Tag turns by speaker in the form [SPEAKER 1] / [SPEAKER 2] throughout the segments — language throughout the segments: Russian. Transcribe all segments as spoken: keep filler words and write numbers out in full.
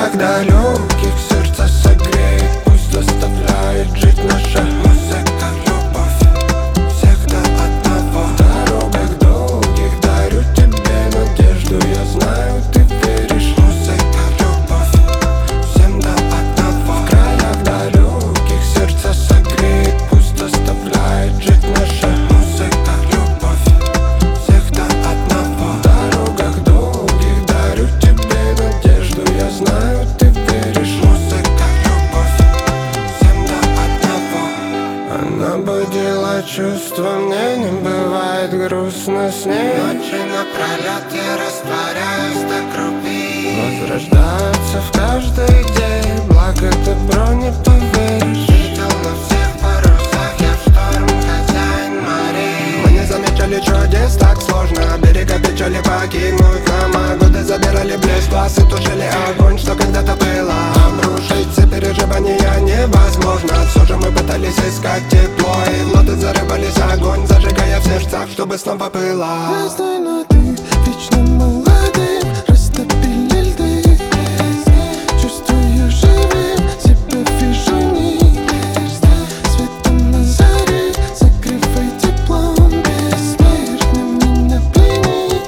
[SPEAKER 1] краях далеких сердце согреет, пусть заставляет жить наша музыка. Любовь всех до одного. В дорогах долгих дарю тебе надежду, я знаю, ты веришь. Музыка, любовь всем до одного. В краях далеких сердце согреет, пусть заставляет жить наша музыка. Любовь всех до одного. В дорогах долгих дарю тебе надежду, я знаю, ты веришь. Музыка, любовь всем до одного. Она будила чувства, мне не бывает грустно с ней. Ночи напролет я растворяюсь до крови, возрождаются в каждый день. Благо добро не поверишь. Видел на всех парусах, я в шторм хозяин морей. Мы не замечали чудес, так сложно берега печали покинуть нам. А годы забирали блеск глаз и тушили огонь, что когда-то было. Обрушить все переживания невозможно. Все же мы пытались искать тепло, и ноты зарывались огонь, зажигая в сердцах, чтобы снова пылало.
[SPEAKER 2] Разной ноты, вечно молодым, растопили льды. Чувствую живым, себя вижу нигде. Светом на заре, согревай теплом бессмертным. Меня плени,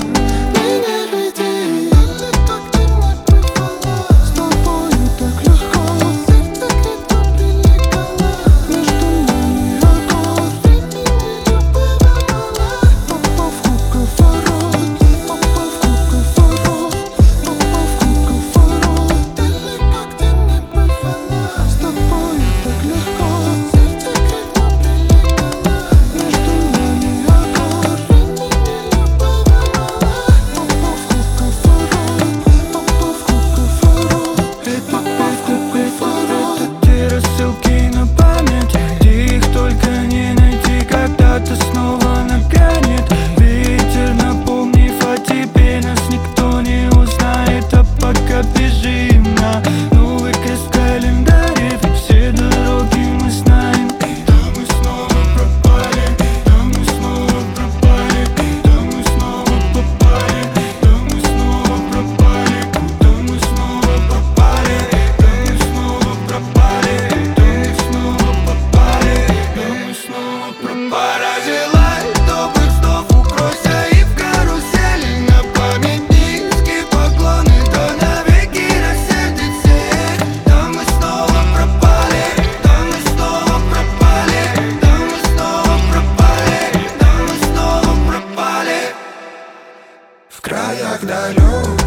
[SPEAKER 2] меня веди далеко, где не бывало. С тобою так легко, сердце крепко прилегало. Между нами огонь, времени любого мало. Попал в круговорот, попал в круговорот, попал в круговорот. Далеко, где не бывало. С тобою так легко, сердце крепко прилегало. Между нами огонь, времени любого мало. Попал в круговорот, попал в круговорот, попал в круговорот.
[SPEAKER 3] Это те рассылки на память, где их только не найти. Когда-то снова нагонит ветер, напомнив о тебе. Нас никто не узнает, а пока бежим на новый крест в календаре. Ведь все дороги мы знаем. Да мы снова пропали, да мы снова пропали, да мы снова попали, да мы снова пропали, да мы снова попали, да мы снова пропали, да мы снова попали, да мы снова пропали. Пора желать добрых снов, укройся и в карусели. На память низкие поклоны, да навеки рассердит всех. Да мы снова пропали, да мы снова пропали, да мы снова пропали, да мы снова пропали.
[SPEAKER 1] В краях далеких